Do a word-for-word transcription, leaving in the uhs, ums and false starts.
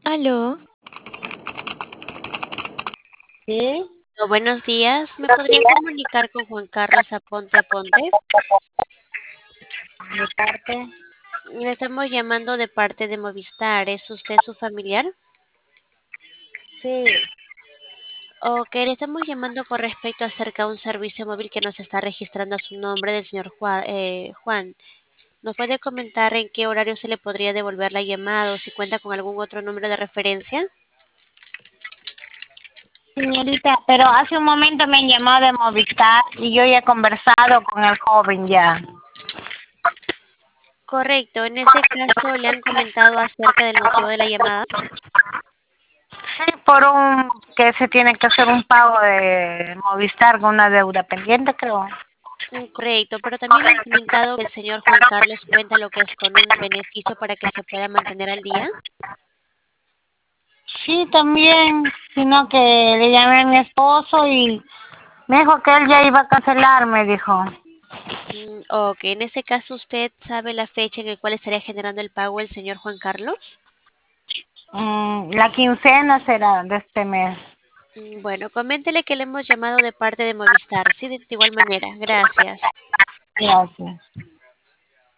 Aló, Sí, Oh, buenos días. ¿Me podría comunicar con Juan Carlos Aponte Aponte? de parte. Le estamos llamando de parte de Movistar. ¿Es usted su familiar? Sí, Ok, le estamos llamando con respecto acerca de un servicio móvil que nos está registrando a su nombre del señor Juan. eh, Juan. ¿Nos puede comentar en qué horario se le podría devolver la llamada o si cuenta con algún otro número de referencia? señorita, pero hace un momento me han llamado de Movistar y yo ya he conversado con el joven ya. Correcto. En ese caso, ¿le han comentado acerca del motivo de la llamada? Sí, por un que se tiene que hacer un pago de Movistar con una deuda pendiente, creo. Mm, Correcto, pero también le han comentado que el señor Juan Carlos cuenta lo que es con un beneficio para que se pueda mantener al día. Sí, también, sino que le llamé a mi esposo y me dijo que él ya iba a cancelar, me dijo. Mm, ok, en ese caso, ¿usted sabe la fecha en la cual estaría generando el pago el señor Juan Carlos? Mm, la quincena será de este mes. Mm, Bueno, coméntele que le hemos llamado de parte de Movistar, sí, de de igual manera. Gracias. Gracias.